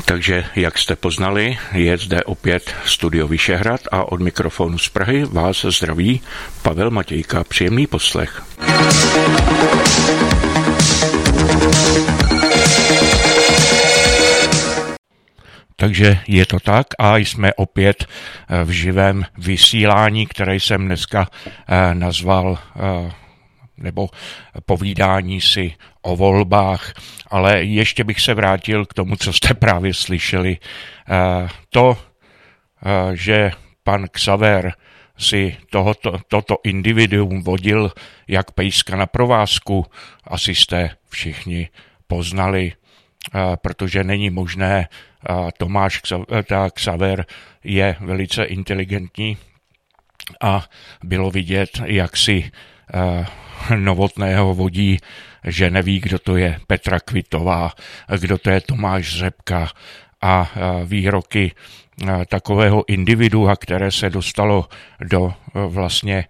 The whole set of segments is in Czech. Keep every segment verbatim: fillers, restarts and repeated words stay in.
Takže, jak jste poznali, je zde opět Studio Vyšehrad a od mikrofonu z Prahy vás zdraví Pavel Matějka. Příjemný poslech. Takže je to tak a jsme opět v živém vysílání, které jsem dneska nazval nebo povídání si o volbách, ale ještě bych se vrátil k tomu, co jste právě slyšeli. To, že pan Xaver si tohoto, toto individuum vodil jak pejska na provázku, asi jste všichni poznali, protože není možné, Tomáš Xaver je velice inteligentní a bylo vidět, jak si Novotného vodí, že neví, kdo to je Petra Kvitová, kdo to je Tomáš Řepka a výroky takového individua, které se dostalo do vlastně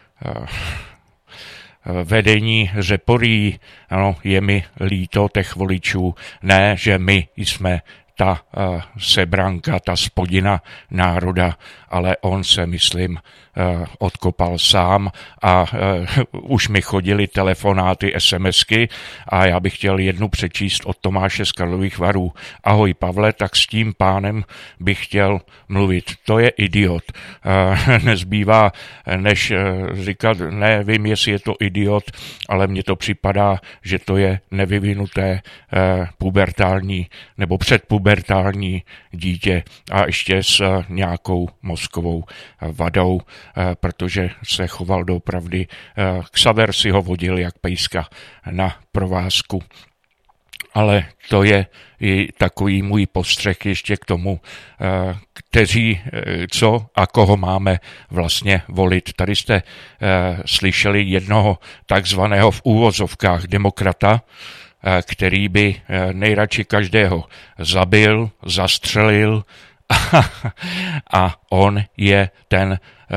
vedení Řeporí. Ano, je mi líto těch voličů, ne, že my jsme ta uh, sebranka, ta spodina národa, ale on se, myslím, uh, odkopal sám a uh, už mi chodily telefonáty, SMSky a já bych chtěl jednu přečíst od Tomáše z Karlových Varů. Ahoj Pavle, tak s tím pánem bych chtěl mluvit. To je idiot. Uh, nezbývá, než uh, říkat, nevím, jestli je to idiot, ale mně to připadá, že to je nevyvinuté uh, pubertální nebo předpubertální pubertální dítě a ještě s nějakou mozkovou vadou, protože se choval doopravdy. Xaver si ho vodil jak pejska na provázku. Ale to je i takový můj postřeh ještě k tomu, kteří, co a koho máme vlastně volit. Tady jste slyšeli jednoho takzvaného v úvozovkách demokrata, který by nejradši každého zabil, zastřelil a, a on je ten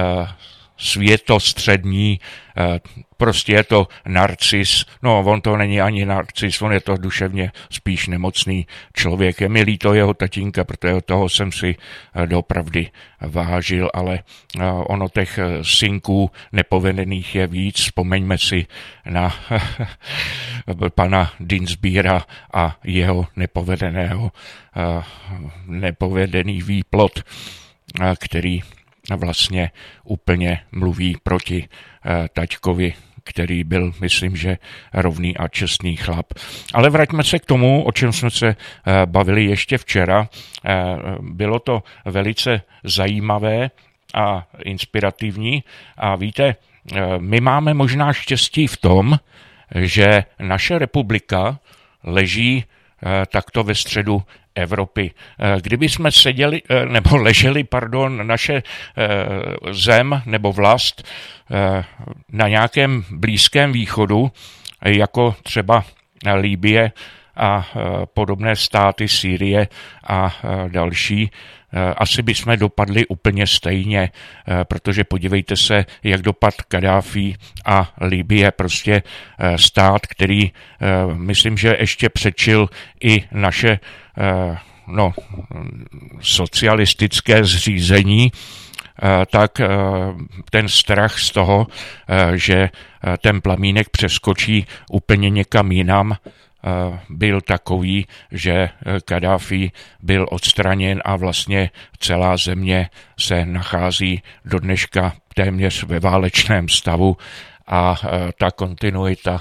světostřední, prostě je to narcis, no on to není ani narcis, on je to duševně spíš nemocný člověk. Je mi líto jeho tatínka, protože toho jsem si doopravdy vážil, ale ono těch synků nepovedených je víc. Vzpomeňme si na pana Dinsbíra a jeho nepovedeného, nepovedený výplod, který vlastně úplně mluví proti eh, taťkovi, který byl, myslím, že rovný a čestný chlap. Ale vraťme se k tomu, o čem jsme se eh, bavili ještě včera. Eh, bylo to velice zajímavé a inspirativní. A víte, eh, my máme možná štěstí v tom, že naše republika leží eh, takto ve středu Evropy. Kdyby jsme seděli, nebo leželi, pardon, naše zem nebo vlast na nějakém Blízkém východu, jako třeba Libye a podobné státy, Sýrie a další, asi bychom dopadli úplně stejně, protože podívejte se, jak dopad Kaddáfí a Libye, prostě stát, který myslím, že ještě přečil i naše no, socialistické zřízení, tak ten strach z toho, že ten plamínek přeskočí úplně někam jinam, byl takový, že Kaddáfí byl odstraněn a vlastně celá země se nachází do dneška téměř ve válečném stavu a ta kontinuita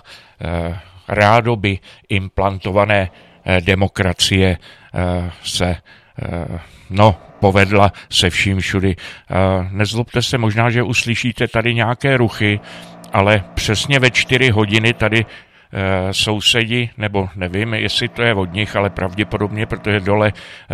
rádoby implantované demokracie se no, povedla se vším všudy. Nezlobte se, možná, že uslyšíte tady nějaké ruchy, ale přesně ve čtyři hodiny tady sousedi, nebo nevím, jestli to je od nich, ale pravděpodobně, protože dole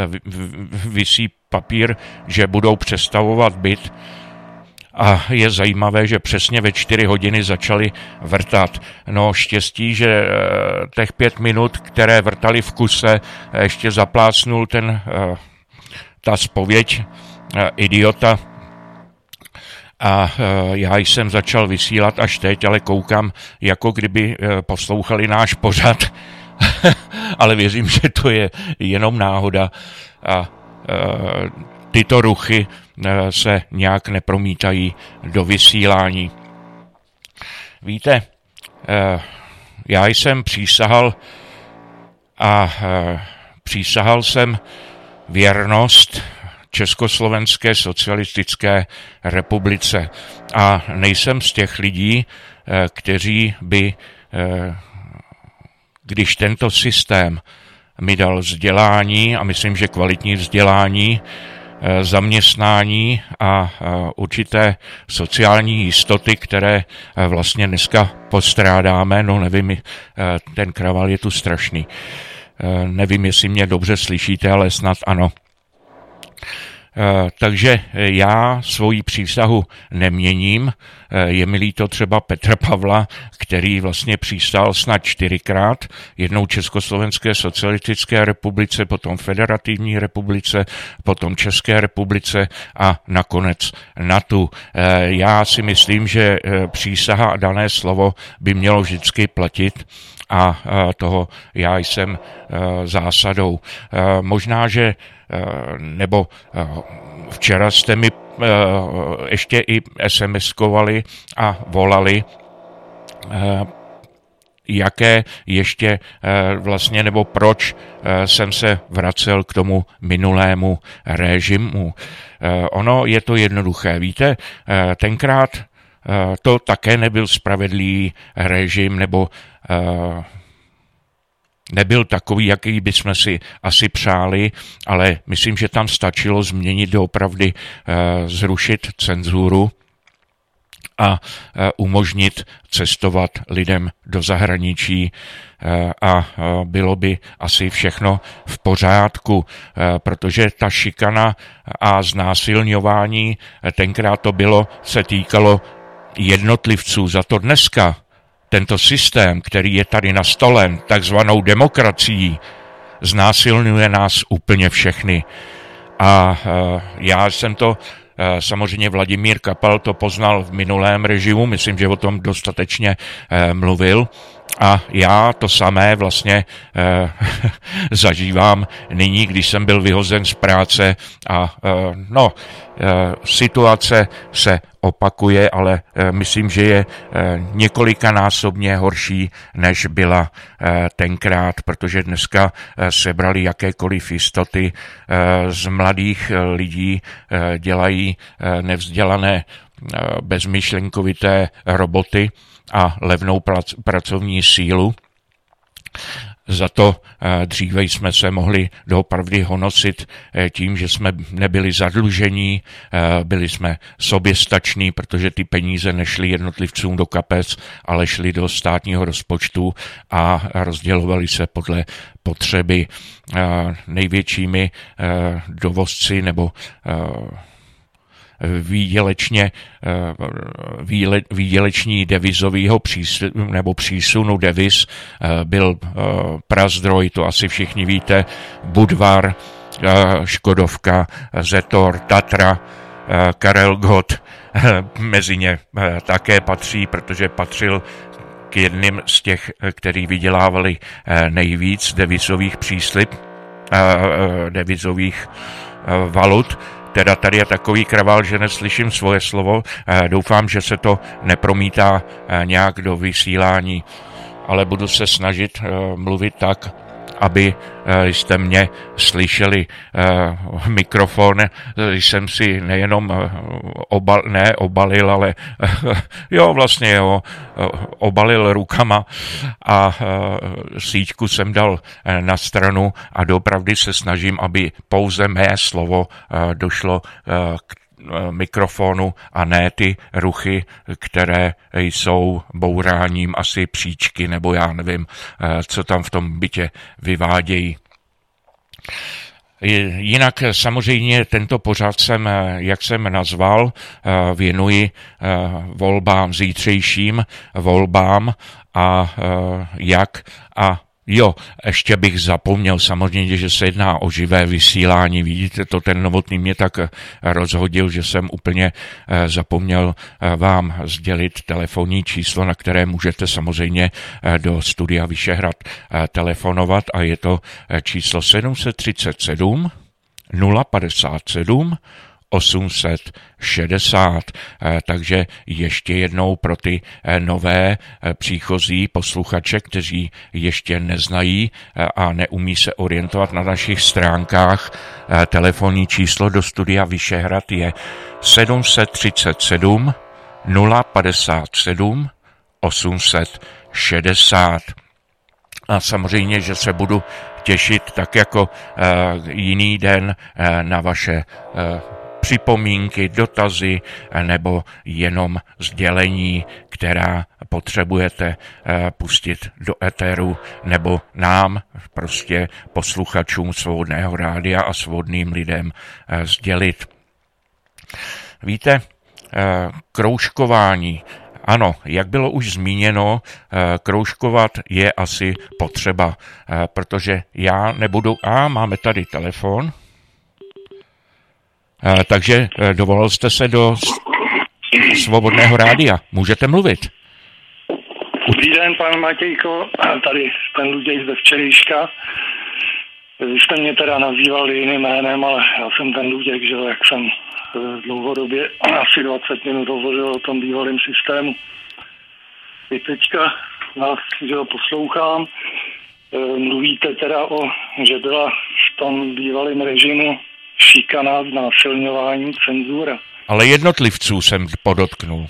visí papír, že budou přestavovat byt. A je zajímavé, že přesně ve čtyři hodiny začali vrtat. No štěstí, že těch pět minut, které vrtali v kuse, ještě zaplácnul ten, ta zpověď idiota. A já jsem začal vysílat až teď, ale koukám, jako kdyby poslouchali náš pořad ale věřím, že to je jenom náhoda a tyto ruchy se nějak nepromítají do vysílání. Víte, já jsem přísahal a přísahal jsem věrnost Československé socialistické republice a nejsem z těch lidí, kteří by, když tento systém mi dal vzdělání, a myslím, že kvalitní vzdělání, zaměstnání a určité sociální jistoty, které vlastně dneska postrádáme, no nevím, ten kravál je tu strašný. Nevím, jestli mě dobře slyšíte, ale snad ano. Takže já svoji přísahu neměním. Je mi líto třeba Petra Pavla, který vlastně přísahal snad čtyřikrát, jednou Československé socialistické republice, potom Federativní republice, potom České republice a nakonec NATO. Já si myslím, že přísaha a dané slovo by mělo vždycky platit a toho já jsem zásadou. Možná, že nebo včera jste mi ještě i SMSkovali a volali, jaké ještě vlastně, nebo proč jsem se vracel k tomu minulému režimu. Ono je to jednoduché. Víte, tenkrát to také nebyl spravedlivý režim, nebo nebyl takový, jaký bychom si asi přáli, ale myslím, že tam stačilo změnit doopravdy, zrušit cenzuru a umožnit cestovat lidem do zahraničí a bylo by asi všechno v pořádku, protože ta šikana a znásilňování, tenkrát to bylo, se týkalo jednotlivců, za to dneska tento systém, který je tady nastolen, takzvanou demokracií, znásilňuje nás úplně všechny. A já jsem to, samozřejmě Vladimír Kapal to poznal v minulém režimu, myslím, že o tom dostatečně mluvil. A já to samé vlastně eh, zažívám nyní, když jsem byl vyhozen z práce a eh, no, eh, situace se opakuje, ale eh, myslím, že je eh, několikanásobně horší, než byla eh, tenkrát, protože dneska eh, sebrali jakékoliv jistoty eh, z mladých eh, lidí, eh, dělají eh, nevzdělané eh, bezmyšlenkovité roboty a levnou prac, pracovní sílu. Za to dříve jsme se mohli doopravdy honosit tím, že jsme nebyli zadlužení, byli jsme soběstační, protože ty peníze nešly jednotlivcům do kapes, ale šly do státního rozpočtu a rozdělovaly se podle potřeby. Největšími dovozci nebo výdělečně, výle, výděleční devizového přísunu, nebo přísunu deviz byl Prazdroj, to asi všichni víte, Budvar, Škodovka, Zetor, Tatra, Karel Gott mezi ně také patří, protože patřil k jedním z těch, který vydělávali nejvíc devizových příslib, devizových valut. Teda tady je takový kravál, že neslyším svoje slovo. Doufám, že se to nepromítá nějak do vysílání, ale budu se snažit mluvit tak, aby jste mě slyšeli. Mikrofon jsem si nejenom obal, ne obalil, ale jo, vlastně jo, obalil rukama a síťku jsem dal na stranu a doopravdy se snažím, aby pouze mé slovo došlo k mikrofonu a ne ty ruchy, které jsou bouráním asi příčky, nebo já nevím, co tam v tom bytě vyvádějí. Jinak samozřejmě tento pořad jsem, jak jsem nazval, věnuji volbám, zítřejším volbám a jak a Jo, ještě bych zapomněl samozřejmě, že se jedná o živé vysílání. Vidíte, to ten Novotný mě tak rozhodil, že jsem úplně zapomněl vám sdělit telefonní číslo, na které můžete samozřejmě do studia Vyšehrad telefonovat, a je to číslo sedm set třicet sedm nula padesát sedm osm set šedesát. Takže ještě jednou pro ty nové příchozí posluchače, kteří ještě neznají a neumí se orientovat na našich stránkách, telefonní číslo do studia Vyšehrad je sedm set třicet sedm nula padesát sedm osm set šedesát. A samozřejmě, že se budu těšit tak jako jiný den na vaše připomínky, dotazy nebo jenom sdělení, která potřebujete pustit do éteru nebo nám, prostě posluchačům Svobodného rádia a svobodným lidem sdělit. Víte, kroužkování, ano, jak bylo už zmíněno, kroužkovat je asi potřeba, protože já nebudu... A máme tady telefon. Takže dovolil jste se do Svobodného rádia. Můžete mluvit. Dobrý den, pan Matějko. Tady ten Luděk ze včerejška. Vy jste mě teda nazývali jiným jménem, ale já jsem ten Luděk, že jak jsem dlouhodobě asi dvacet minut hovořil o tom bývalém systému. Vy teďka vás, že ho poslouchám, mluvíte teda o, že byla v tom bývalém režimu šikana, znásilňování, cenzura. Ale jednotlivců jsem podotknul.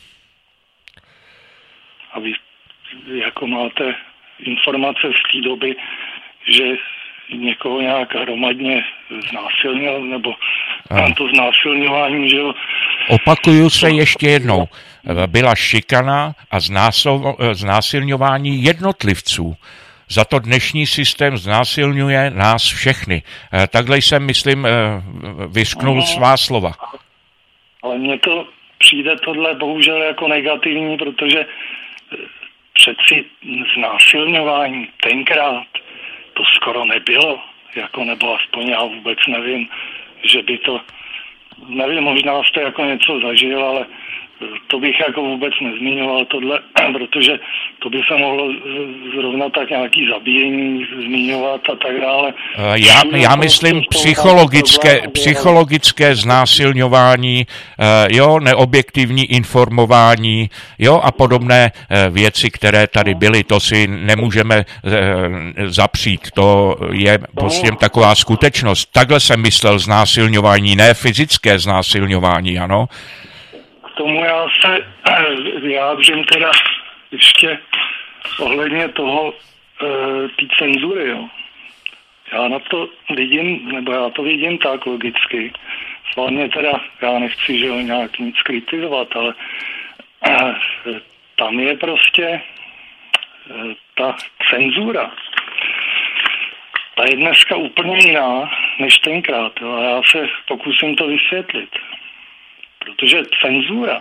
A vy jako máte informace z té doby, že někoho nějak hromadně znásilnil, nebo tam to znásilňování, že jo? Opakuju se ještě jednou. Byla šikana a znásilňování jednotlivců. Za to dnešní systém znásilňuje nás všechny. Takhle jsem, myslím, vysknul no, svá slova. Ale mně to přijde tohle bohužel jako negativní, protože přeci znásilňování tenkrát to skoro nebylo. Jako, nebo aspoň já vůbec nevím, že by to... Nevím, možná jste jako něco zažil, ale to bych jako vůbec nezmiňoval tohle, protože to by se mohlo zrovna tak nějaký zabíjení zmiňovat a tak dále. Já, já myslím psychologické, psychologické znásilňování, jo, neobjektivní informování, jo, a podobné věci, které tady byly, to si nemůžeme zapřít, to je prostě taková skutečnost. Takhle jsem myslel znásilňování, ne fyzické znásilňování, ano. K tomu já se vyjádřím teda ještě ohledně toho, e, té cenzury, jo. Já na to vidím, nebo já to vidím tak logicky. Hlavně teda, já nechci, že jo, nějak nic kritizovat, ale e, tam je prostě e, ta cenzura. Ta je dneska úplně jiná než tenkrát, jo. A já se pokusím to vysvětlit. Protože cenzura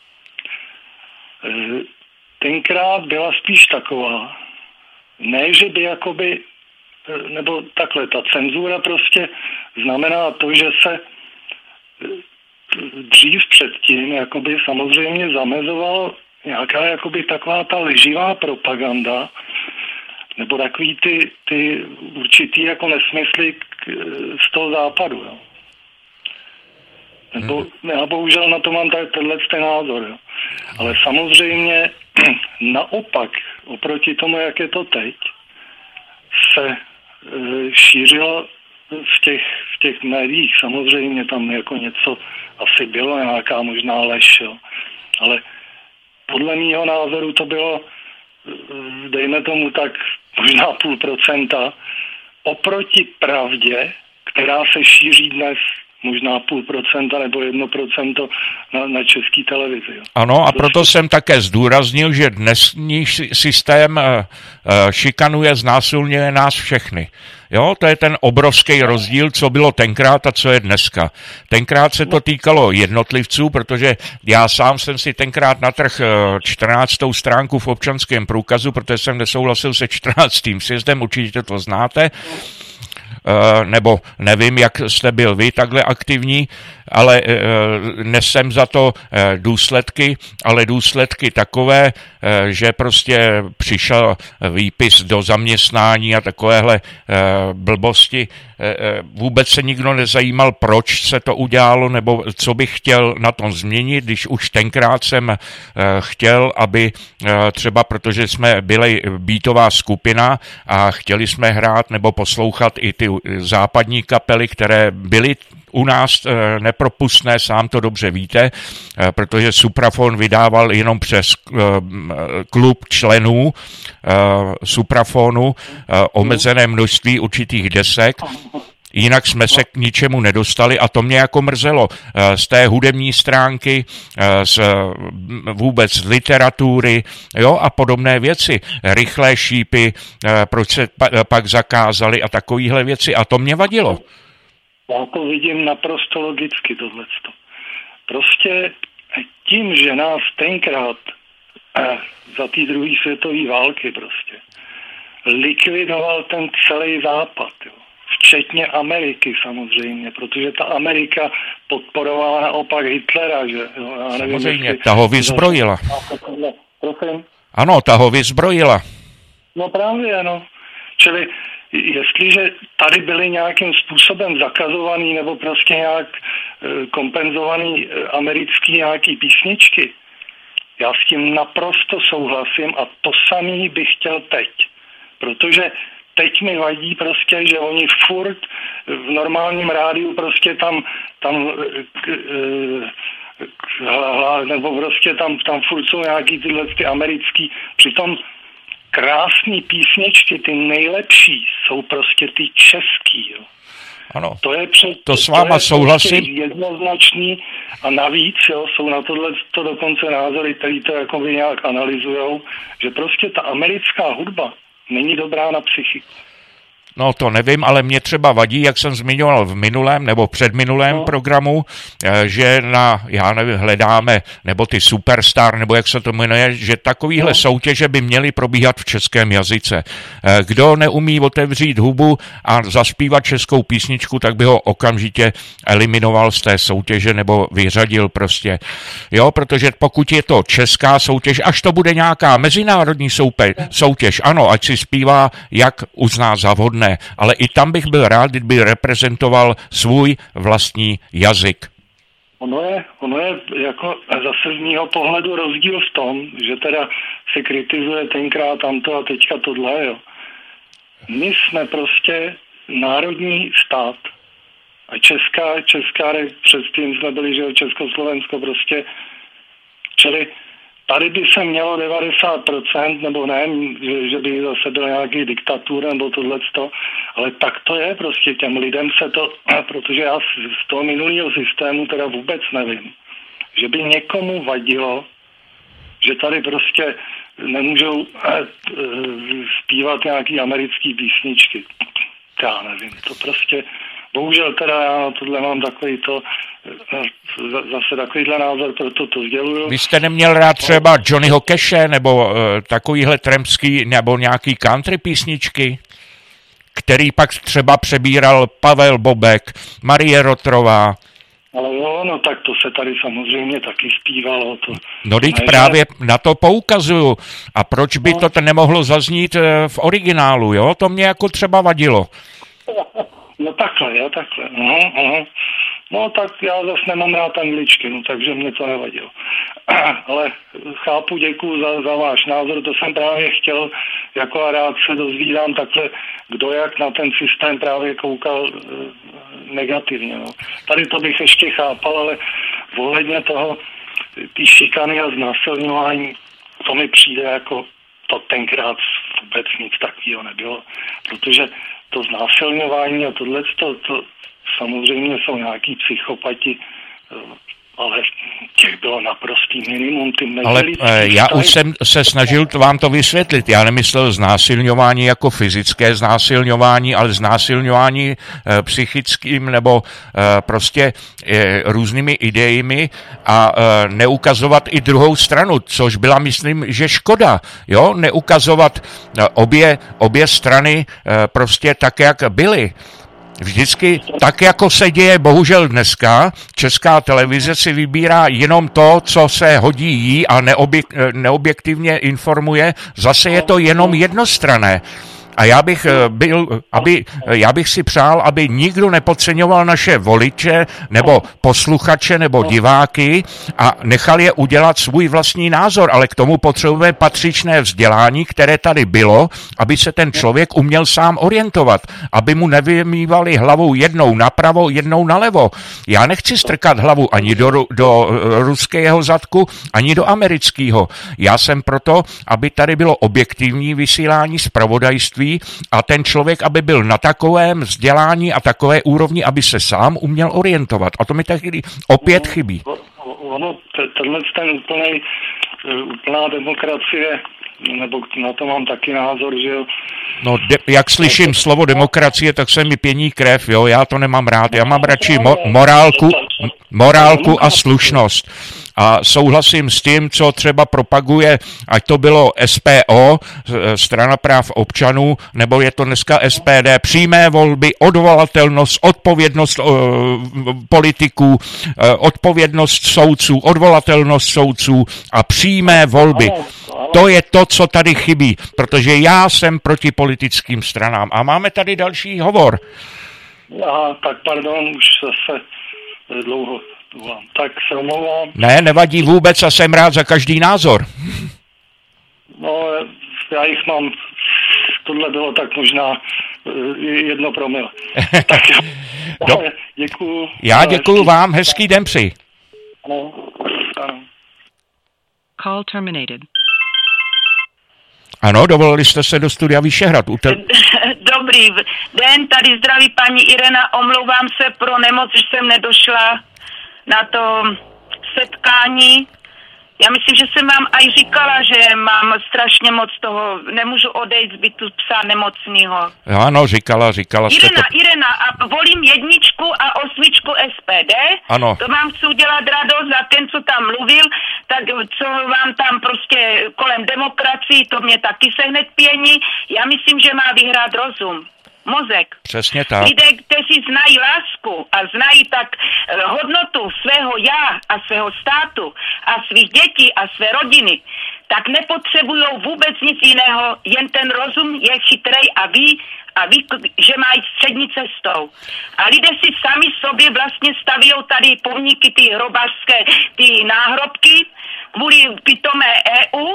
tenkrát byla spíš taková, ne, že by jakoby, nebo takhle, ta cenzura prostě znamená to, že se dřív předtím jakoby samozřejmě zamezoval nějaká jakoby taková ta lživá propaganda, nebo takový ty, ty určitý jako nesmysly z toho západu, jo. Nebo já bohužel na to mám tenhle ten názor. Jo. Ale samozřejmě naopak, oproti tomu, jak je to teď, se e, šířilo v těch, v těch médiích. Samozřejmě tam jako něco asi bylo, nějaká možná lež. Jo. Ale podle mýho názoru to bylo, dejme tomu tak, možná půl procenta, oproti pravdě, která se šíří dnes možná půl procenta nebo jedno procento na, na české televizi. Jo. Ano, a proto jsem také zdůraznil, že dnesní systém šikanuje, znásilňuje nás všechny. Jo, to je ten obrovský rozdíl, co bylo tenkrát a co je dneska. Tenkrát se to týkalo jednotlivců, protože já sám jsem si tenkrát natrhl čtrnáctou stránku v občanském průkazu, protože jsem nesouhlasil se čtrnáctým sjezdem, určitě to znáte. Nebo nevím, jak jste byl vy takhle aktivní, ale nesem za to důsledky, ale důsledky takové, že prostě přišel výpis do zaměstnání a takovéhle blbosti. Vůbec se nikdo nezajímal, proč se to udělalo, nebo co bych chtěl na tom změnit, když už tenkrát jsem chtěl, aby třeba, protože jsme byli beatová skupina a chtěli jsme hrát nebo poslouchat i ty západní kapely, které byly u nás nepropustné, sám to dobře víte, protože Suprafon vydával jenom přes klub členů Suprafonu omezené množství určitých desek. Jinak jsme se k ničemu nedostali a to mě jako mrzelo z té hudební stránky, z vůbec z literatury, jo, a podobné věci. Rychlé šípy, proč se pak zakázali a takovéhle věci a to mě vadilo. Já to vidím naprosto logicky tohleto. Prostě tím, že nás tenkrát eh, za té druhé světové války prostě likvidoval ten celý západ, jo. Včetně Ameriky samozřejmě, protože ta Amerika podporovala naopak Hitlera, že jo. Já nevím, samozřejmě, jestli... ta ho vyzbrojila. Prosím? Ano, ta ho vyzbrojila. No právě, no. Čili jestliže tady byly nějakým způsobem zakazovaný nebo prostě nějak kompenzovaný americký nějaký písničky, já s tím naprosto souhlasím a to samý bych chtěl teď. Protože teď mi vadí prostě, že oni furt v normálním rádiu prostě tam, tam hla, nebo prostě tam, tam furt jsou nějaký tyhle ty americký, přitom krásný písničky, ty nejlepší, jsou prostě ty český, jo. Ano, to, je před, to s váma to souhlasím. Prostě jednoznačný a navíc, jo, jsou na tohle to dokonce názory, který to jakoby nějak analyzujou, že prostě ta americká hudba není dobrá na psychiku. No to nevím, ale mě třeba vadí, jak jsem zmiňoval v minulém nebo předminulém no. programu, že na, já nevím, hledáme, nebo ty Superstar, nebo jak se to jmenuje, že takovýhle no. soutěže by měly probíhat v českém jazyce. Kdo neumí otevřít hubu a zaspívat českou písničku, tak by ho okamžitě eliminoval z té soutěže nebo vyřadil prostě. Jo, protože pokud je to česká soutěž, až to bude nějaká mezinárodní soupe, soutěž, ano, ať si zpívá, jak uzná za vhodné. Ale i tam bych byl rád, kdyby reprezentoval svůj vlastní jazyk. Ono je, ono je jako zase z mýho pohledu rozdíl v tom, že teda se kritizuje tenkrát tamto a teďka tohle, jo. My jsme prostě národní stát a Česká, Česká, předtím jsme byli, že Československo prostě, čili tady by se mělo devadesát procent, nebo ne, že, že by zase byl nějaký diktatur nebo tohleto, ale tak to je prostě, těm lidem se to, protože já z toho minulého systému teda vůbec nevím, že by někomu vadilo, že tady prostě nemůžou eh, zpívat nějaký americký písničky. Já nevím, to prostě, bohužel teda já na tohle mám takový to, zase takovýhle názor, proto to sděluju. Vy jste neměl rád třeba Johnnyho Cashe nebo uh, takovýhle trampský nebo nějaký country písničky, který pak třeba přebíral Pavel Bobek, Marie Rotrová. Ale jo, no tak to se tady samozřejmě taky zpívalo. To, no teď ne, právě že... na to poukazuju. A proč by no. to nemohlo zaznít v originálu, jo? To mě jako třeba vadilo. No takhle, jo, takhle. Uhum, uhum. No tak já zase nemám rád angličky, no, takže mě to nevadilo. Ale chápu, děkuju za, za váš názor, to jsem právě chtěl, jako a rád se dozvídám takhle, kdo jak na ten systém právě koukal e, negativně. No. Tady to bych ještě chápal, ale ohledně toho, ty šikany a znásilňování, to mi přijde jako, to tenkrát vůbec nic takového nebylo, protože to znásilňování a tohle, to, to samozřejmě jsou nějaký psychopati, ale těch bylo naprostý minimum. Ale já už jsem se snažil vám to vysvětlit. Já nemyslel znásilňování jako fyzické znásilňování, ale znásilňování e, psychickým nebo e, prostě e, různými idejemi a e, neukazovat i druhou stranu, což byla, myslím, že škoda. Jo? Neukazovat e, obě, obě strany e, prostě tak, jak byly. Vždycky tak, jako se děje bohužel dneska, Česká televize si vybírá jenom to, co se hodí jí a neobjek, neobjektivně informuje. Zase je to jenom jednostranné. A já bych byl, aby, já bych si přál, aby nikdo nepodceňoval naše voliče, nebo posluchače, nebo diváky a nechal je udělat svůj vlastní názor, ale k tomu potřebujeme patřičné vzdělání, které tady bylo, aby se ten člověk uměl sám orientovat, aby mu nevymývali hlavou jednou napravo, jednou nalevo. Já nechci strkat hlavu ani do, do ruského zadku, ani do amerického. Já jsem proto, aby tady bylo objektivní vysílání zpravodajství a ten člověk, aby byl na takovém vzdělání a takové úrovni, aby se sám uměl orientovat. A to mi taky opět chybí. Ono, tenhle ten úplnej, úplná demokracie, nebo na to mám taky názor, že jo. No, de, jak slyším slovo demokracie, tak se mi pění krev, jo, já to nemám rád. Já mám radši mo, morálku, morálku a slušnost. A souhlasím s tím, co třeba propaguje, ať to bylo S P O, Strana práv občanů, nebo je to dneska S P D, přímé volby, odvolatelnost, odpovědnost uh, politiků, uh, odpovědnost soudců, odvolatelnost soudců a přímé volby. To je to, co tady chybí, protože já jsem proti politickým stranám. A máme tady další hovor. Aha, tak pardon, už zase dlouho. Tak se omlouvám. Ne, nevadí vůbec a jsem rád za každý názor. No, já jich mám, tohle bylo tak možná jedno promile. Tak Do... děkuju. Já děkuju vám, hezký den přeji. Ano, ano. Call terminated. Ano, dovolili jste se do studia Vyšehrad. Utel... Dobrý den, tady zdraví paní Irena, omlouvám se pro nemoc, že jsem nedošla na to setkání. Já myslím, že jsem vám aj říkala, že mám strašně moc toho, nemůžu odejít z bytu psa nemocného. Ano, říkala, říkala jste Irena, to. Irena, a volím jedničku a osmičku S P D. Ano. To vám chci udělat radost za ten, co tam mluvil, tak co vám tam prostě kolem demokracii, to mě taky se hned pění. Já myslím, že má vyhrát rozum. Mozek. Přesně tak. Lidé, kteří znají lásku a znají tak hodnotu svého já a svého státu a svých dětí a své rodiny, tak nepotřebují vůbec nic jiného, jen ten rozum je chytrej a ví, a ví, že mají střední cestou. A lidé si sami sobě vlastně staví tady pomníky, ty hrobářské, ty náhrobky, kvůli pitomé E U.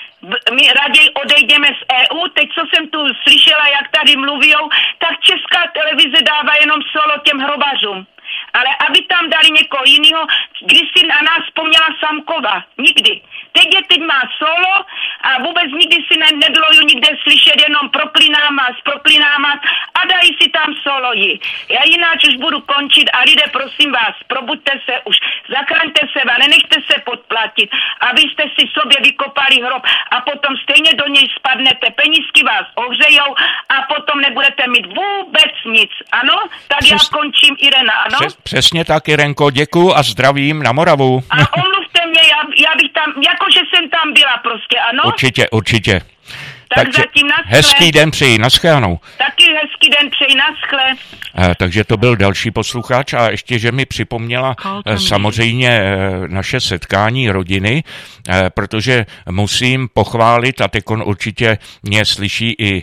My raději odejdeme z E U. Teď, co jsem tu slyšela, jak tady mluvíjou, tak Česká televize dává jenom solo těm hrobářům. Ale aby tam dali někoho jiného, když si na nás vzpomněla Samkova. Nikdy. Teď je teď má solo a vůbec nikdy si ne, nebylo ju nikde slyšet, jenom proklináma, sproklináma a dají si tam solo ji. Já jinak už budu končit a lidé, prosím vás, probuďte se už, zachraňte se a nenechte se podplatit, abyste si sobě vykopali hrob a potom stejně do něj spadnete, penízky vás ohřejou a potom nebudete mít vůbec nic. Ano? Tak Přes... já končím, Irena, ano? Přes, přesně tak, Irenko, děkuju a zdravím na Moravu. A omluvte mě, já, já bych tam, jakože jsem tam byla prostě, ano? Určitě, určitě. Tak takže zatím naschle. Hezký den přeji, naschledanou. Taky hezký den přeji, naschle. Eh, takže to byl další posluchač a ještě, že mi připomněla eh, samozřejmě eh, naše setkání rodiny, eh, protože musím pochválit, a teď určitě mě slyší i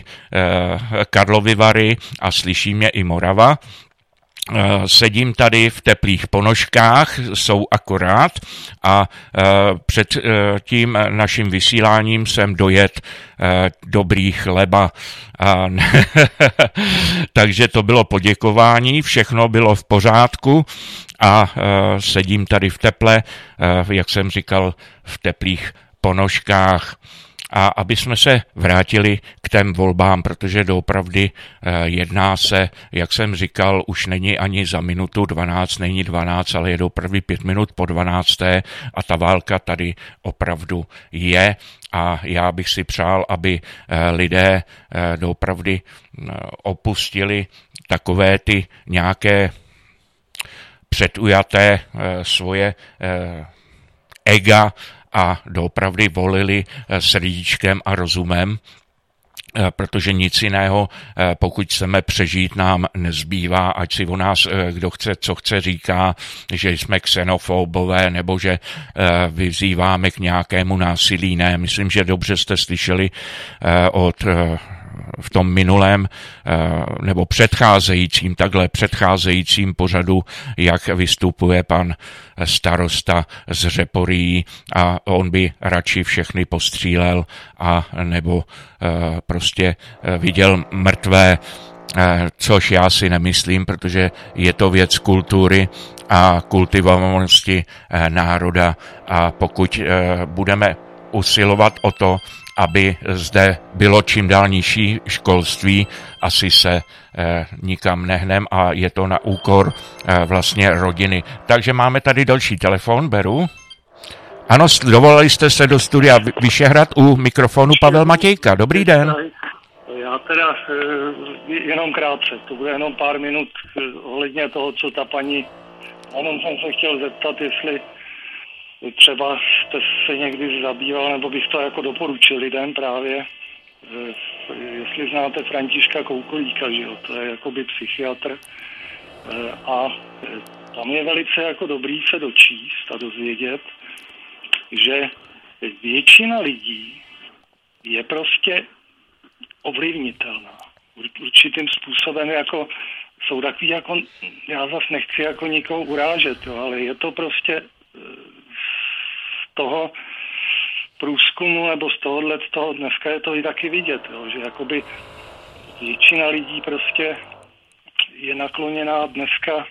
eh, Karlovy Vary a slyší mě i Morava. Sedím tady v teplých ponožkách, jsou akorát a před tím naším vysíláním jsem dojet dobrý chleba. A takže to bylo poděkování, všechno bylo v pořádku a sedím tady v teple, jak jsem říkal, v teplých ponožkách. A aby jsme se vrátili k těm volbám, protože doopravdy jedná se, jak jsem říkal, už není ani za minutu dvanáct, není dvanáct, ale je doopravdy pět minut po dvanácté a ta válka tady opravdu je. A já bych si přál, aby lidé doopravdy opustili takové ty nějaké předujaté svoje ega a doopravdy volili srdíčkem a rozumem, protože nic jiného, pokud chceme přežít, nám nezbývá, ať si o nás kdo chce, co chce, říká, že jsme xenofobové nebo že vyzýváme k nějakému násilí. Ne, myslím, že dobře jste slyšeli od v tom minulém nebo předcházejícím, takhle předcházejícím pořadu, jak vystupuje pan starosta z Řeporyjí a on by radši všechny postřílel a nebo prostě viděl mrtvé, což já si nemyslím, protože je to věc kultury a kultivovanosti národa a pokud budeme usilovat o to, aby zde bylo čím dál nižší školství, asi se eh, nikam nehnem a je to na úkor eh, vlastně rodiny. Takže máme tady další telefon, beru. Ano, dovolili jste se do studia Vyšehrad u mikrofonu Pavel Matějka. Dobrý den. Já teda jenom krátce, to bude jenom pár minut ohledně toho, co ta paní, jenom jsem se chtěl zeptat, jestli třeba jste se někdy zabýval, nebo bych to jako doporučil lidem právě, jestli znáte Františka Koukolíka, že jo, to je jakoby psychiatr a tam je velice jako dobrý se dočíst a dozvědět, že většina lidí je prostě ovlivnitelná. Určitým způsobem jako jsou takový jako, já zase nechci jako nikoho urážet, jo, ale je to prostě z toho průzkumu nebo z tohohle, z toho dneska je to i taky vidět, jo, že jakoby většina lidí prostě je nakloněná dneska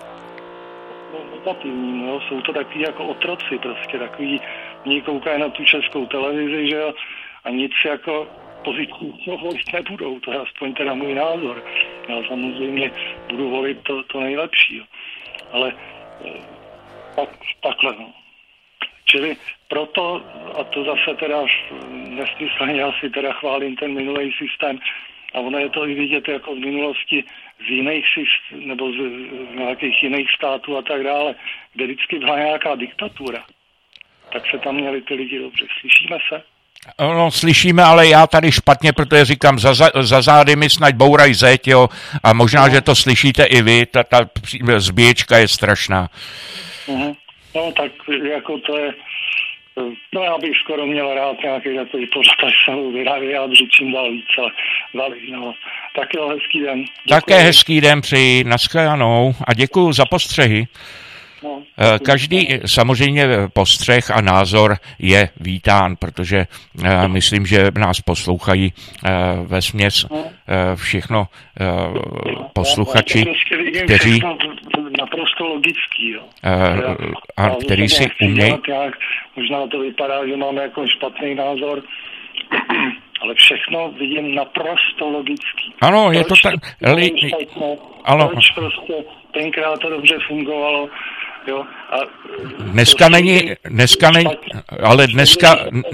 negativním, jo, jsou to takový jako otroci prostě, takový, oni koukají na tu českou televizi, že jo, a nic jako pozitivního volit nebudou, to je aspoň teda můj názor. Já samozřejmě budu volit to, to nejlepší, jo. Ale tak, takhle, no. Čili proto, a to zase teda nesmyslně, já si teda chválím ten minulý systém, a ono je to i vidět jako v minulosti z jiných systém, nebo z, z nějakých jiných států a tak dále, kde vždycky byla nějaká diktatura, tak se tam měli ty lidi dobře. Slyšíme se? No, slyšíme, ale já tady špatně, protože říkám, za, za, za zády mi snad bouraj zeď, jo, a možná, no. Že to slyšíte i vy, ta, ta zbíječka je strašná. Uh-huh. No, tak jako to je, no já bych skoro měl rád nějaký takový pořad, až se mu vyjádřit čím dál víc, ale valí, no. Tak jo, hezký den. Děkuji. Také hezký den přeji, nashledanou a děkuju za postřehy. No, každý samozřejmě postřeh a názor je vítán, protože uh, myslím, že nás poslouchají uh, vesměs uh, všechno uh, posluchači, kteří naprosto logický, jo. Uh, a který si umějí. Možná to vypadá, že máme jako špatný názor, ale všechno vidím naprosto logický. Ano, je proč to tak. Li... Ano. Proč prostě tenkrát to dobře fungovalo. Jo, a dneska prostě není, dneska není, ale dneska...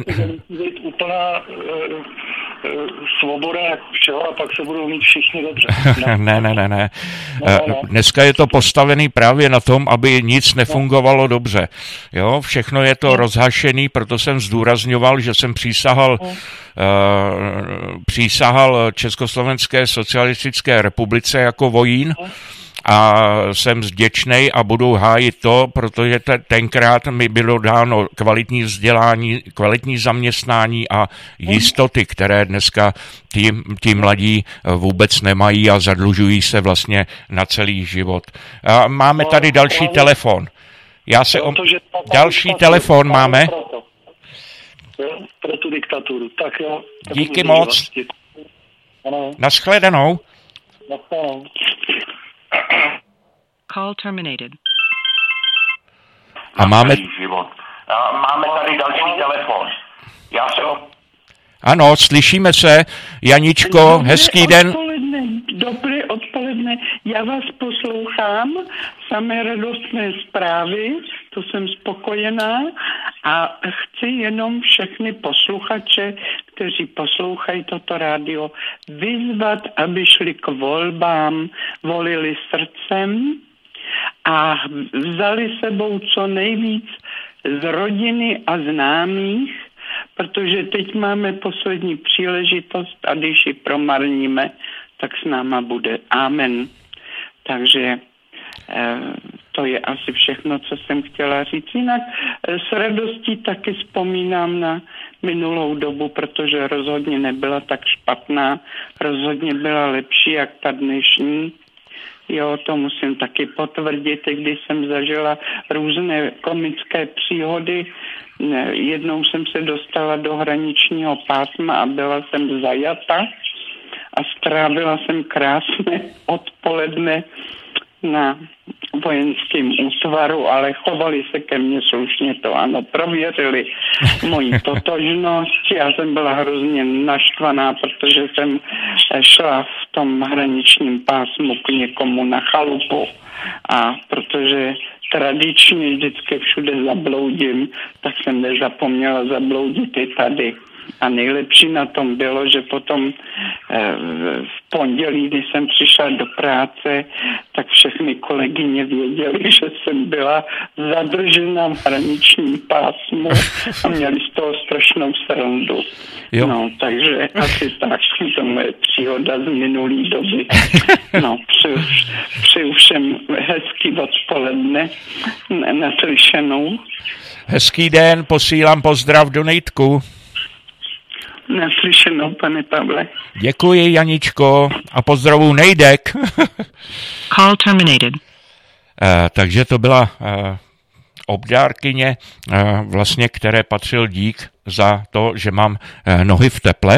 Úplná uh, uh, svoboda všeho a pak se budou mít všichni dobře. ne, ne, ne, ne. No, dneska je to postavený právě na tom, aby nic nefungovalo dobře. Jo, všechno je to rozhašený, proto jsem zdůrazňoval, že jsem přísahal, uh, přísahal Československé socialistické republice jako vojín, a jsem vděčnej a budu hájit to, protože te, tenkrát mi bylo dáno kvalitní vzdělání, kvalitní zaměstnání a jistoty, které dneska ti, ti mladí vůbec nemají a zadlužují se vlastně na celý život. A máme tady další telefon. Já se om... Další telefon máme. Pro tu diktaturu. Tak jo. Díky moc. Naschledanou. Naschledanou. Call terminated. A máme... A máme tady další telefon. Já se... Ano, slyšíme se. Janičko, dobré hezký den. Odpoledne, dobré odpoledne. Já vás poslouchám. Samé radostné zprávy, to jsem spokojená. A chci jenom všechny posluchače, kteří poslouchají toto rádio, vyzvat, aby šli k volbám, volili srdcem a vzali sebou co nejvíc z rodiny a známých, protože teď máme poslední příležitost a když ji promarníme, tak s náma bude. Amen. Takže eh, to je asi všechno, co jsem chtěla říct. Jinak eh, s radostí taky vzpomínám na minulou dobu, protože rozhodně nebyla tak špatná, rozhodně byla lepší, jak ta dnešní. Jo, to musím taky potvrdit, když jsem zažila různé komické příhody. Jednou jsem se dostala do hraničního pásma a byla jsem zajata a strávila jsem krásné odpoledne na vojenském útvaru, ale chovali se ke mně slušně, to ano, prověřili moji totožnost. Já jsem byla hrozně naštvaná, protože jsem šla v tom hraničním pásmu k někomu na chalupu a protože tradičně vždycky všude zabloudím, tak jsem nezapomněla zabloudit i tady. A nejlepší na tom bylo, že potom eh, v pondělí, když jsem přišla do práce, tak všechny kolegyně věděly, že jsem byla zadržena v hraničním pásmu a měli z toho strašnou srandu. Jo. No, takže asi tak, to moje příhoda z minulý doby. No, přeju, přeju všem hezký odpoledne, naslyšenou. Hezký den, posílám pozdrav do Nejtku. Naslyšenou, pane Pavle. Děkuji, Janičko, a pozdravu Nejdek. Call terminated. Uh, takže to byla uh, obdárkyně, uh, vlastně, které patřil dík za to, že mám uh, nohy v teple.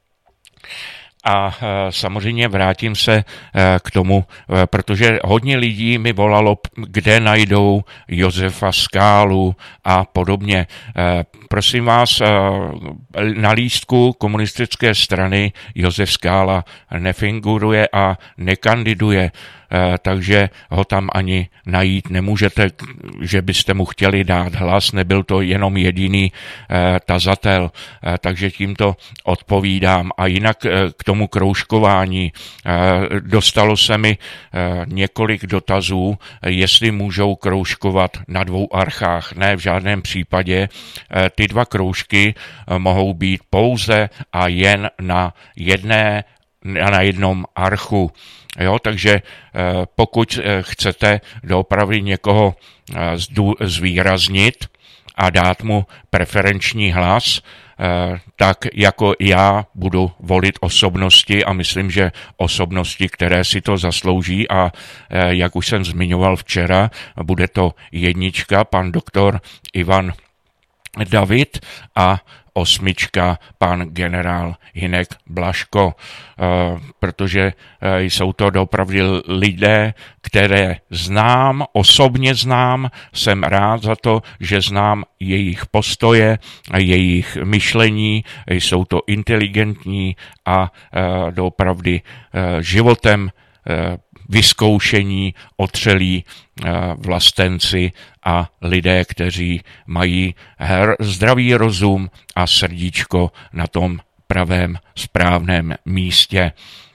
A uh, samozřejmě vrátím se uh, k tomu, uh, protože hodně lidí mi volalo, kde najdou Josefa Skálu a podobně. Uh, prosím vás, uh, na lístku komunistické strany Josef Skála nefiguruje a nekandiduje, Uh, takže ho tam ani najít nemůžete, že byste mu chtěli dát hlas, nebyl to jenom jediný uh, tazatel, uh, takže tímto odpovídám. A jinak uh, k tomu kroužkování uh, dostalo se mi uh, několik dotazů, jestli můžou kroužkovat na dvou archách. Ne, v žádném případě. Uh, ty dva kroužky uh, mohou být pouze a jen na jedné na jednom archu. Jo, takže pokud chcete doopravdy někoho zvýraznit a dát mu preferenční hlas, tak jako já budu volit osobnosti a myslím, že osobnosti, které si to zaslouží a jak už jsem zmiňoval včera, bude to jednička, pan doktor Ivan David a osmička pan generál Hynek Blažko, protože jsou to opravdu lidé, které znám, osobně znám, jsem rád za to, že znám jejich postoje, jejich myšlení, jsou to inteligentní a doopravdy životem vyzkoušení, otřelí vlastenci a lidé, kteří mají her, zdravý rozum a srdíčko na tom pravém, správném místě.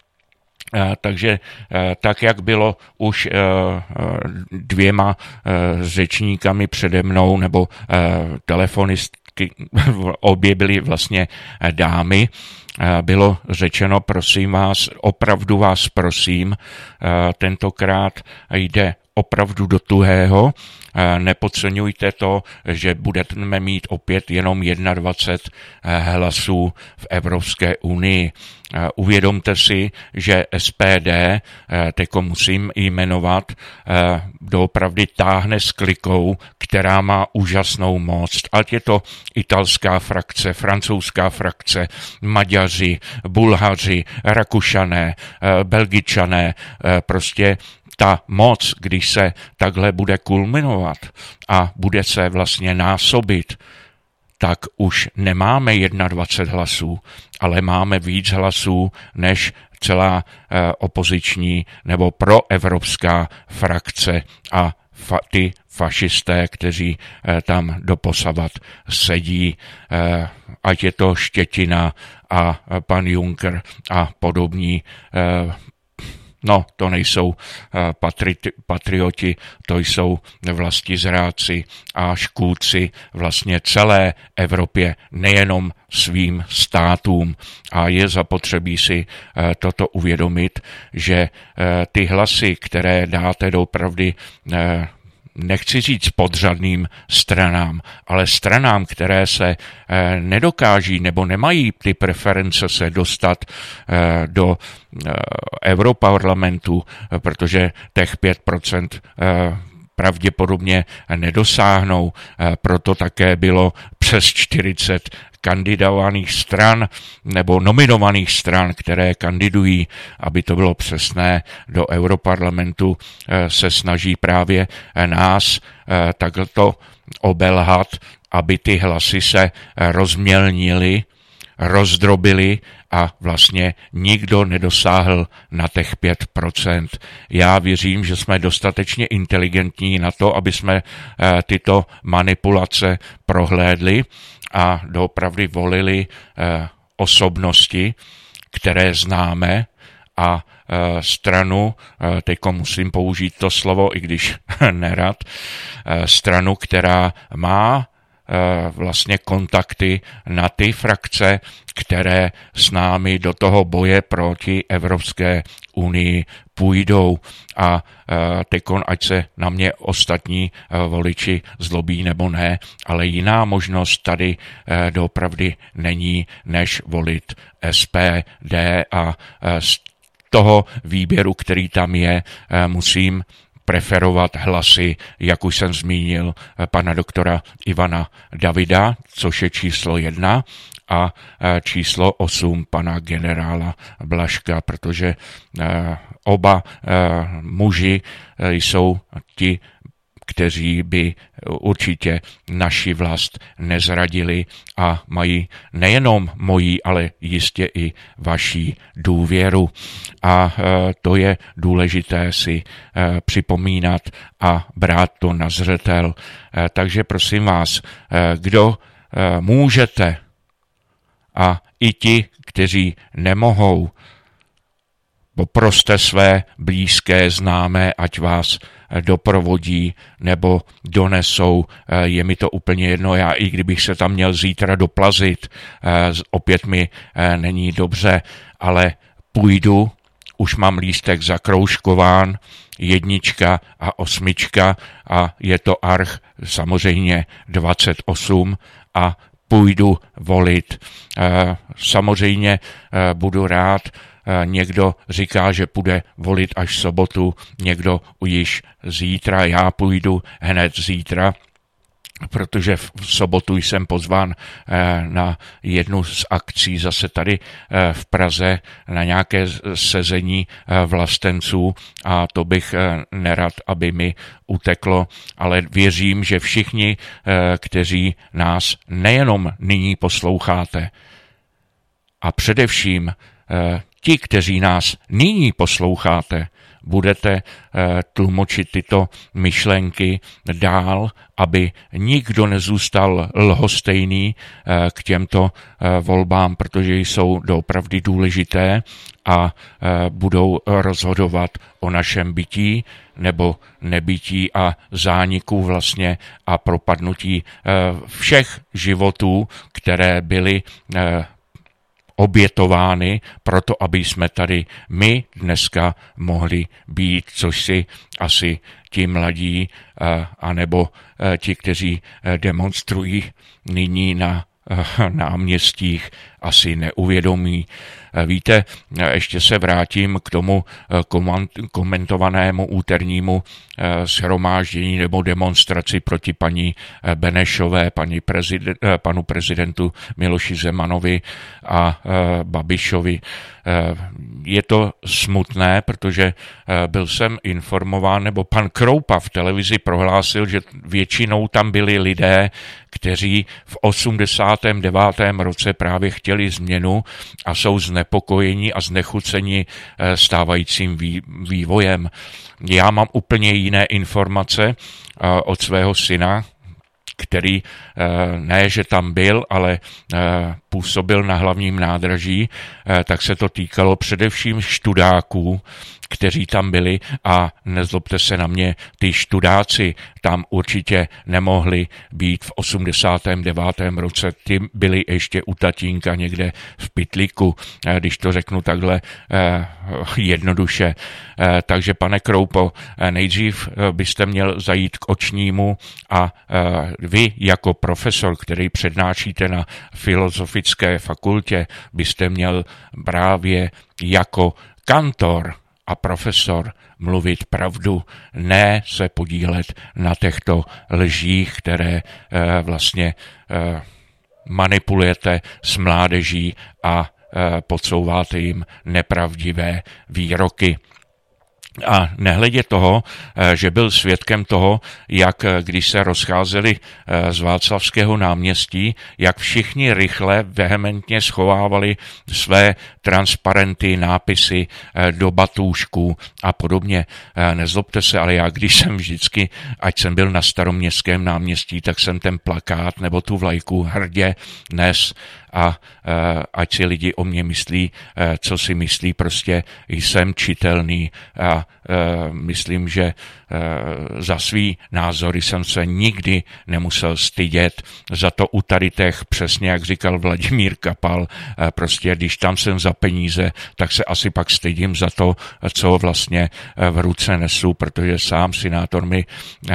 Takže tak, jak bylo už dvěma řečníkami přede mnou, nebo telefonistky, obě byly vlastně dámy, bylo řečeno, prosím vás, opravdu vás prosím, tentokrát jde opravdu do tuhého, nepodceňujte to, že budeme mít opět jenom dvacet jedna hlasů v Evropské unii. Uvědomte si, že S P D, teďko musím jmenovat, doopravdy táhne s klikou, která má úžasnou moc. Ať je to italská frakce, francouzská frakce, Maďaři, Bulhaři, Rakušané, Belgičané, prostě ta moc, když se takhle bude kulminovat a bude se vlastně násobit, tak už nemáme dvacet jedna hlasů, ale máme víc hlasů než celá opoziční nebo proevropská frakce a fa- ty fašisté, kteří tam doposavat sedí, ať je to Štětina a pan Juncker a podobní. No, to nejsou patri- patrioti, to jsou vlastizráci a škůdci vlastně celé Evropě, nejenom svým státům. A je zapotřebí si toto uvědomit, že ty hlasy, které dáte doopravdy, nechci říct podřadným stranám, ale stranám, které se nedokáží nebo nemají ty preference se dostat do Europarlamentu, protože těch pět procent pravděpodobně nedosáhnou, proto také bylo přes čtyřicet kandidovaných stran nebo nominovaných stran, které kandidují, aby to bylo přesné, do Europarlamentu, se snaží právě nás takto obelhat, aby ty hlasy se rozmělnily, rozdrobily a vlastně nikdo nedosáhl na těch pět procent. Já věřím, že jsme dostatečně inteligentní na to, aby jsme tyto manipulace prohlédli a doopravdy volili osobnosti, které známe, a stranu, teďko musím použít to slovo, i když nerad, stranu, která má vlastně kontakty na ty frakce, které s námi do toho boje proti Evropské unii půjdou. A teďkon, ať se na mě ostatní voliči zlobí nebo ne, ale jiná možnost tady doopravdy není, než volit S P D, a z toho výběru, který tam je, musím preferovat hlasy, jak už jsem zmínil, pana doktora Ivana Davida, což je číslo jedna, a číslo osm pana generála Blažka, protože oba muži jsou ti, kteří by určitě naši vlast nezradili a mají nejenom moji, ale jistě i vaší důvěru. A to je důležité si připomínat a brát to na zřetel. Takže prosím vás, kdo můžete, a i ti, kteří nemohou, poproste své blízké, známé, ať vás doprovodí nebo donesou. Je mi to úplně jedno, já i kdybych se tam měl zítra doplazit, opět mi není dobře, ale půjdu, už mám lístek zakroužkován, jednička a osmička, a je to arch samozřejmě dvacet osm, a půjdu volit. Samozřejmě budu rád, někdo říká, že půjde volit až v sobotu, někdo již zítra, já půjdu hned zítra, protože v sobotu jsem pozván na jednu z akcí zase tady v Praze, na nějaké sezení vlastenců, a to bych nerad, aby mi uteklo, ale věřím, že všichni, kteří nás nejenom nyní posloucháte, a především ti, kteří nás nyní posloucháte, budete tlumočit tyto myšlenky dál, aby nikdo nezůstal lhostejný k těmto volbám, protože jsou doopravdy důležité a budou rozhodovat o našem bytí nebo nebytí a zániku vlastně a propadnutí všech životů, které byly obětovány proto, aby jsme tady my dneska mohli být, což si asi ti mladí anebo ti, kteří demonstrují nyní na náměstích, asi neuvědomí. Víte, ještě se vrátím k tomu komentovanému úternímu shromáždění nebo demonstraci proti paní Benešové, paní prezident, panu prezidentu Miloši Zemanovi a Babišovi. Je to smutné, protože byl jsem informován, nebo pan Kroupa v televizi prohlásil, že většinou tam byli lidé, kteří v osmdesátém devátém roce právě chtěli změnu a jsou znepokojeni a znechuceni stávajícím vývojem. Já mám úplně jiné informace od svého syna, který ne, že tam byl, ale působil na hlavním nádraží, tak se to týkalo především študáků, kteří tam byli, a nezlobte se na mě, ty študáci tam určitě nemohli být v osmdesátém devátém roce, ty byli ještě u tatínka někde v pytlíku, když to řeknu takhle jednoduše. Takže pane Kroupo, nejdřív byste měl zajít k očnímu a vy jako profesor, který přednášíte na filozofické fakultě, byste měl právě jako kantor a profesor mluvit pravdu, ne se podílet na těchto lžích, které eh, vlastně eh, manipulujete s mládeží a eh, podsouváte jim nepravdivé výroky. A nehledě toho, že byl svědkem toho, jak když se rozcházeli z Václavského náměstí, jak všichni rychle, vehementně schovávali své transparenty, nápisy do batůžků a podobně. Nezlobte se, ale já když jsem vždycky, ať jsem byl na Staroměstském náměstí, tak jsem ten plakát nebo tu vlajku hrdě nes a ať si lidi o mě myslí, co si myslí, prostě jsem čitelný a myslím, že za svý názory jsem se nikdy nemusel stydět, za to u tady těch, přesně jak říkal Vladimír Kapal, prostě když tam jsem za peníze, tak se asi pak stydím za to, co vlastně v ruce nesu, protože sám senátor mi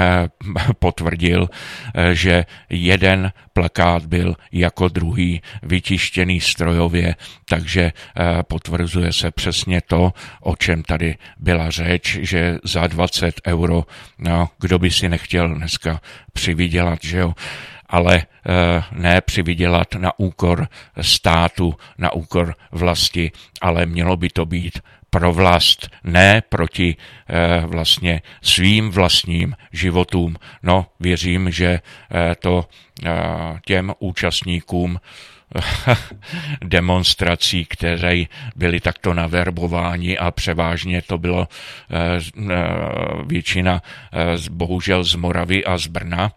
potvrdil, že jeden plakát byl jako druhý vytištěný strojově, takže potvrzuje se přesně to, o čem tady byla řeč, že za dvacet euro, no, kdo by si nechtěl dneska přivydělat, že jo? Ale ne přivydělat na úkor státu, na úkor vlasti, ale mělo by to být pro vlast, ne proti eh, vlastně svým vlastním životům. No, věřím, že eh, to eh, těm účastníkům demonstrací, které byly takto naverbováni a převážně to bylo eh, většina eh, bohužel z Moravy a z Brna.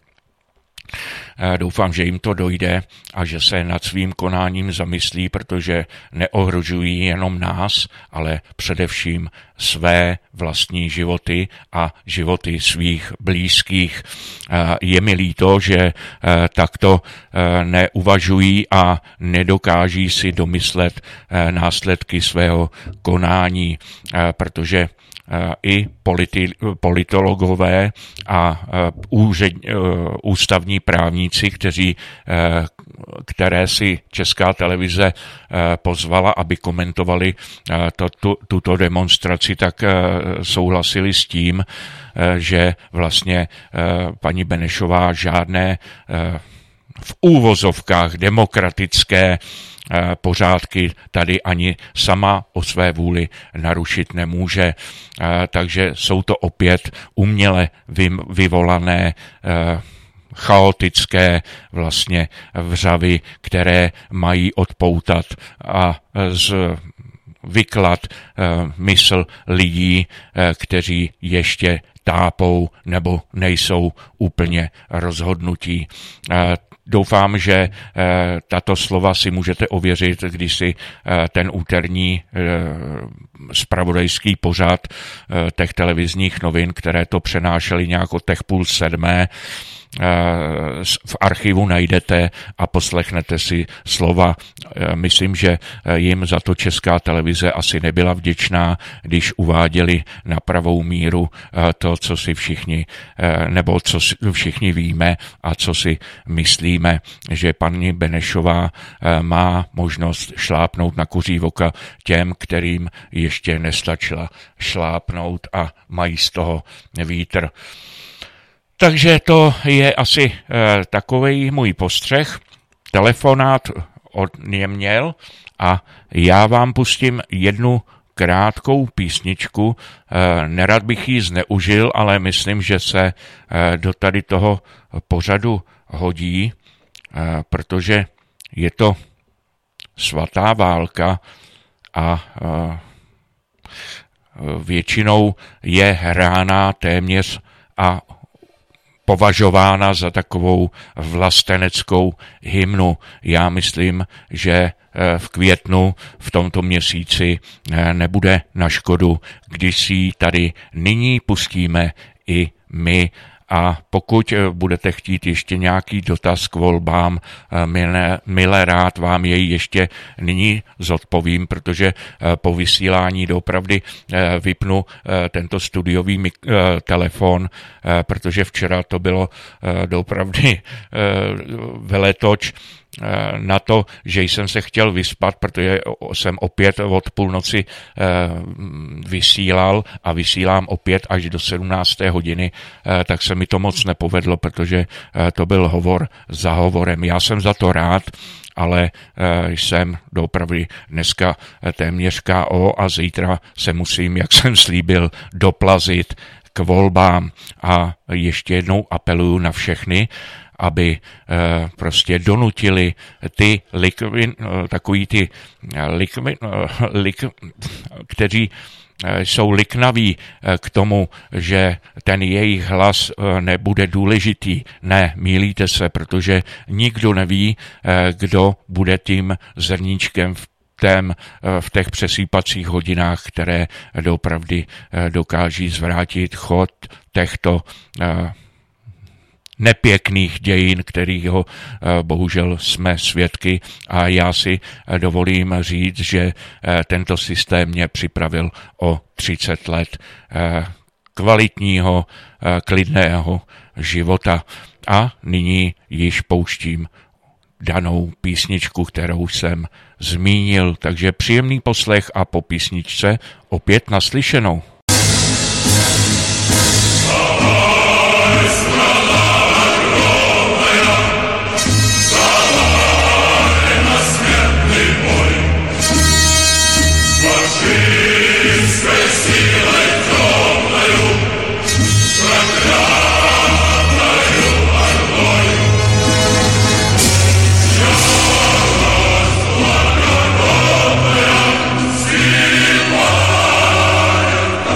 Doufám, že jim to dojde a že se nad svým konáním zamyslí, protože neohrožují jenom nás, ale především své vlastní životy a životy svých blízkých. Je mi líto, že takto neuvažují a nedokáží si domyslet následky svého konání, protože i politi, politologové a úřed, ústavní právníci, kteří, které si Česká televize pozvala, aby komentovali to, tu, tuto demonstraci, tak souhlasili s tím, že vlastně paní Benešová žádné v úvozovkách demokratické pořádky tady ani sama o své vůli narušit nemůže. Takže jsou to opět uměle vyvolané chaotické vlastně vřavy, které mají odpoutat a z vyklad mysl lidí, kteří ještě tápou nebo nejsou úplně rozhodnutí. Doufám, že tato slova si můžete ověřit, když si ten úterní zpravodajský pořad těch televizních novin, které to přenášely nějak od těch půl sedmé, v archivu najdete a poslechnete si slova. Myslím, že jim za to Česká televize asi nebyla vděčná, když uváděli na pravou míru to, co si všichni, nebo co si všichni víme a co si myslíme, že paní Benešová má možnost šlápnout na kuří voka těm, kterým ještě nestačila šlápnout a mají z toho vítr. Takže to je asi e, takovej můj postřeh. Telefonát od mě měl a já vám pustím jednu krátkou písničku. E, nerad bych ji zneužil, ale myslím, že se e, do tady toho pořadu hodí, e, protože je to svatá válka a e, většinou je hrána téměř a považována za takovou vlasteneckou hymnu. Já myslím, že v květnu v tomto měsíci nebude na škodu, když si ji tady nyní pustíme i my. A pokud budete chtít ještě nějaký dotaz k volbám, milé, milé rád vám jej ještě nyní zodpovím, protože po vysílání doopravdy vypnu tento studiový telefon, protože včera to bylo doopravdy veletoč na to, že jsem se chtěl vyspat, protože jsem opět od půlnoci vysílal a vysílám opět až do sedmnácté hodiny, tak se mi to moc nepovedlo, protože to byl hovor za hovorem. Já jsem za to rád, ale jsem doopravdy dneska téměř ká ó a zítra se musím, jak jsem slíbil, doplazit k volbám a ještě jednou apeluju na všechny, aby eh, prostě donutili ty likvin, eh, takový ty likvin, eh, lik, kteří eh, jsou liknaví eh, k tomu, že ten jejich hlas eh, nebude důležitý. Ne, mýlíte se, protože nikdo neví, eh, kdo bude tím zrníčkem v Tém, v těch přesýpacích hodinách, které doopravdy dokáží zvrátit chod těchto nepěkných dějin, kterýho bohužel jsme svědky, a já si dovolím říct, že tento systém mě připravil o třicet let kvalitního, klidného života. A nyní již pouštím danou písničku, kterou jsem zmínil. Takže příjemný poslech a po písničce opět naslyšenou. Thank you.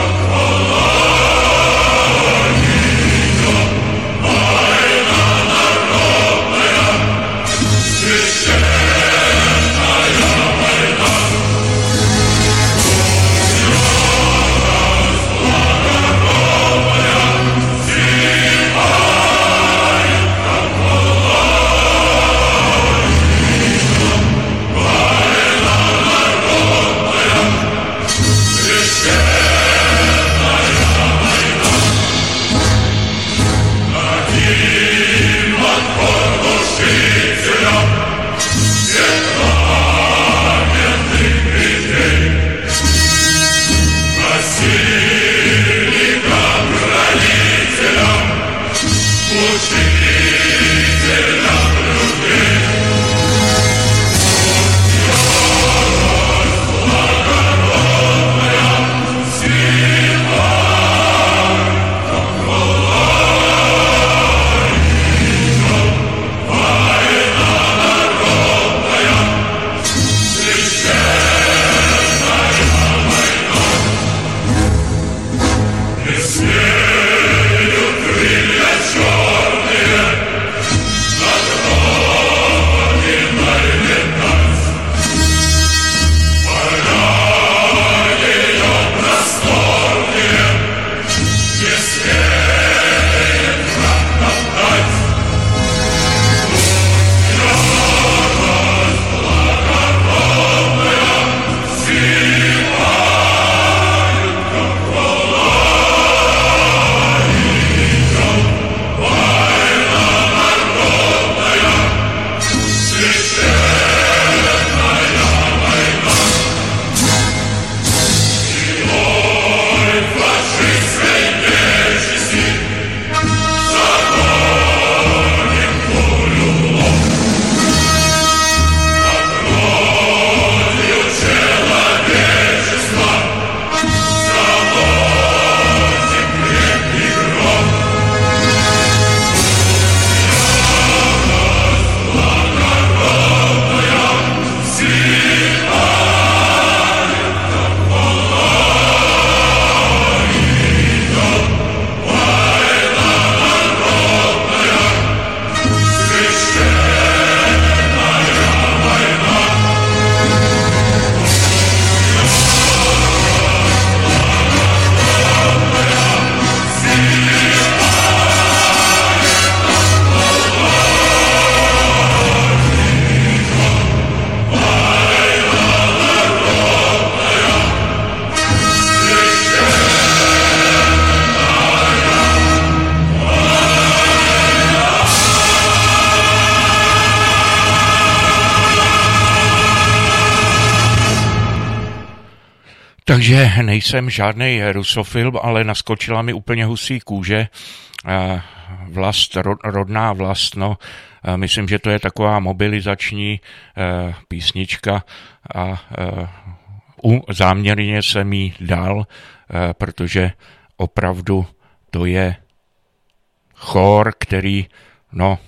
Takže nejsem žádnej rusofil, ale naskočila mi úplně husí kůže. Vlast, rodná vlast, no, myslím, že to je taková mobilizační písnička a záměrně jsem jí dal, protože opravdu to je chór, který, no,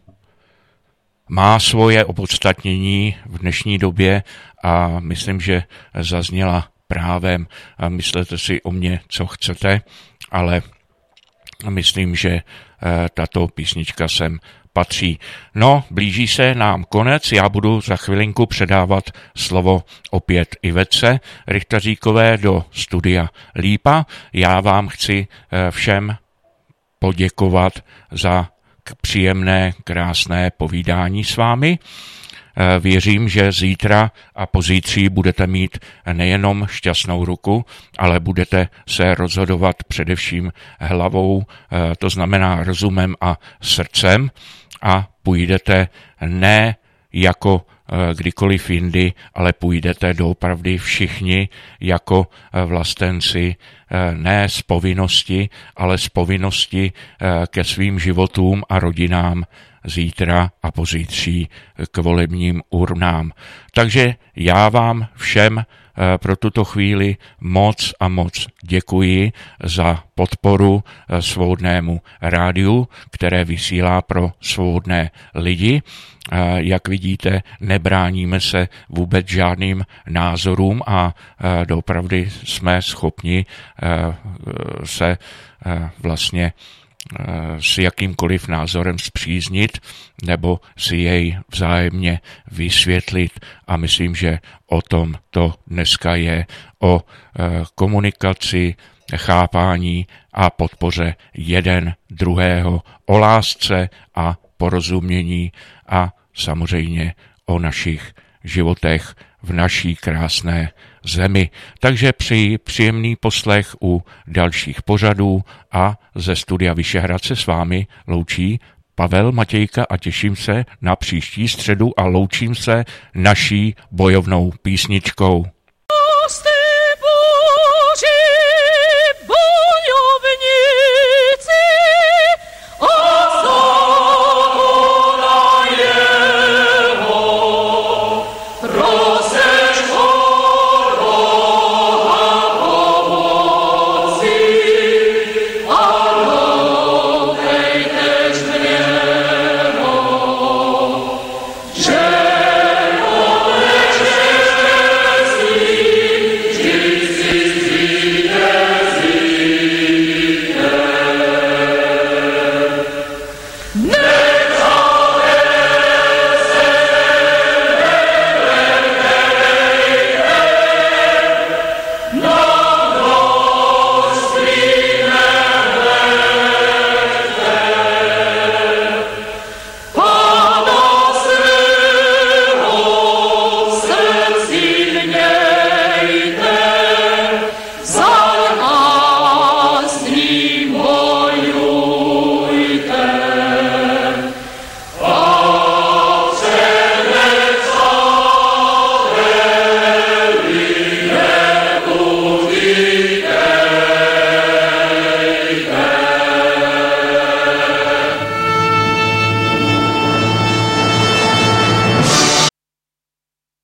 má svoje opodstatnění v dnešní době a myslím, že zazněla právem. A myslete si o mě, co chcete, ale myslím, že tato písnička sem patří. No, blíží se nám konec, já budu za chvilinku předávat slovo opět Ivetce Richtaříkové do studia Lípa. Já vám chci všem poděkovat za příjemné, krásné povídání s vámi. Věřím, že zítra a pozítří budete mít nejenom šťastnou ruku, ale budete se rozhodovat především hlavou, to znamená rozumem a srdcem a půjdete ne jako kdykoliv jindy, ale půjdete doopravdy všichni jako vlastenci, ne z povinnosti, ale z povinnosti ke svým životům a rodinám zítra a pozítří k volebním urnám. Takže já vám všem pro tuto chvíli moc a moc děkuji za podporu Svobodnému rádiu, které vysílá pro svobodné lidi. Jak vidíte, nebráníme se vůbec žádným názorům a doopravdy jsme schopni se vlastně s jakýmkoliv názorem spříznit nebo si jej vzájemně vysvětlit a myslím, že o tom to dneska je, o komunikaci, chápání a podpoře jeden druhého, o lásce a porozumění a samozřejmě o našich životech v naší krásné zemi. Takže přeji příjemný poslech u dalších pořadů a ze studia Vyšehrad se s vámi loučí Pavel Matějka a těším se na příští středu a loučím se naší bojovnou písničkou.